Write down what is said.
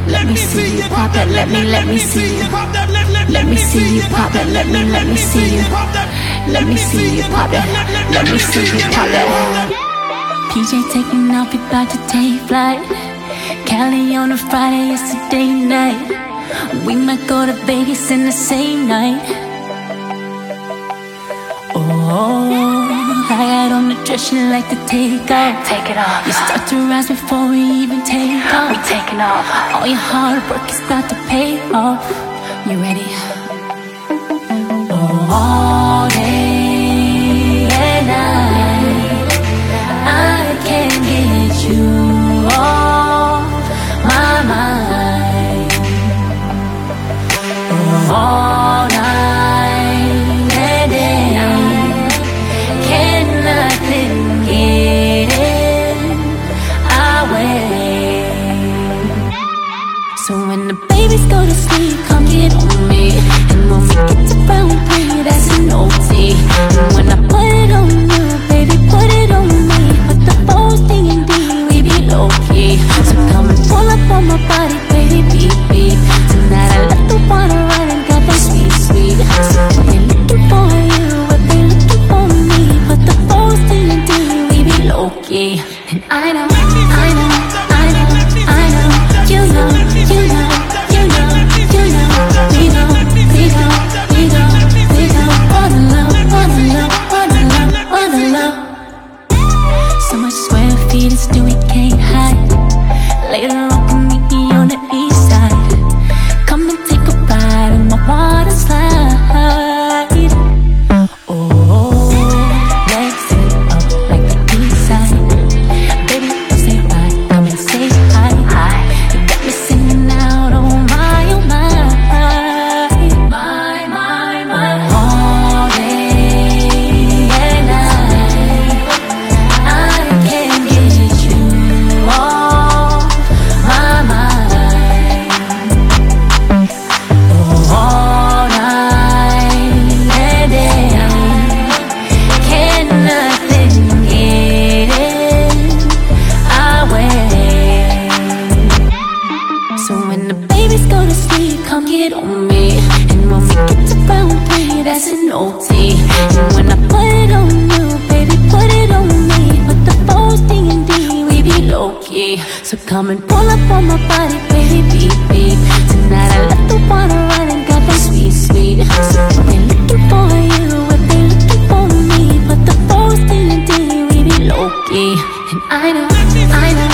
Let me see you pop that. Let me see you. Let me see you pop that. Let me see you. Let me see you pop that. Let me see you pop that. PJ taking off, we about to take flight. Cali on a Friday, it's a day night. We might go to Vegas in the same night. Oh, I got on the dress you like to take off. Take it off. You start to rise before we even take off. We taking off. All your hard work is about to pay off. You ready? Oh, all day and night, I can't get you off my mind. Oh, all night and day, can nothing get in our way. So when the babies go to sleep, come get on me. And when we get to round 3, that's an OT. And when I put it on you, baby, put it on me. Put the whole thing in D, we be low-key. So come and pull up on my body, baby, beep, beep. Tonight I left the water right and got that sweet, sweet. So if they looking for you, if they looking for me, put the whole thing in D, we be low-key. And I know, I know, I know, I know. You know, you know, you know, you know. We know, we know, we know, we know. Wanna love, wanna love, wanna love, wanna love. So much square feet, it's do we can't hide. Later on, can meet me on the east side. Come and take a ride on my water slide. Oh, legs sit up like the east side. Baby, don't say bye, come and say hi. You got me singing out, oh my, oh my. My, all day and night, I can't get you off my mind. Oh, all night and day, can nothing get in our way. So when the babies go to sleep, come get on me. And when we get to round 3, that's an OT. And when I put it on you, baby, put it on me. Put the whole thing in D, we be low-key. So come and pull up on my body, baby, beep, beep. Tonight I left the water right and got that sweet, sweet. So if they looking for you, if they looking for me, put the whole thing in D, we be low-key. And I know, I know.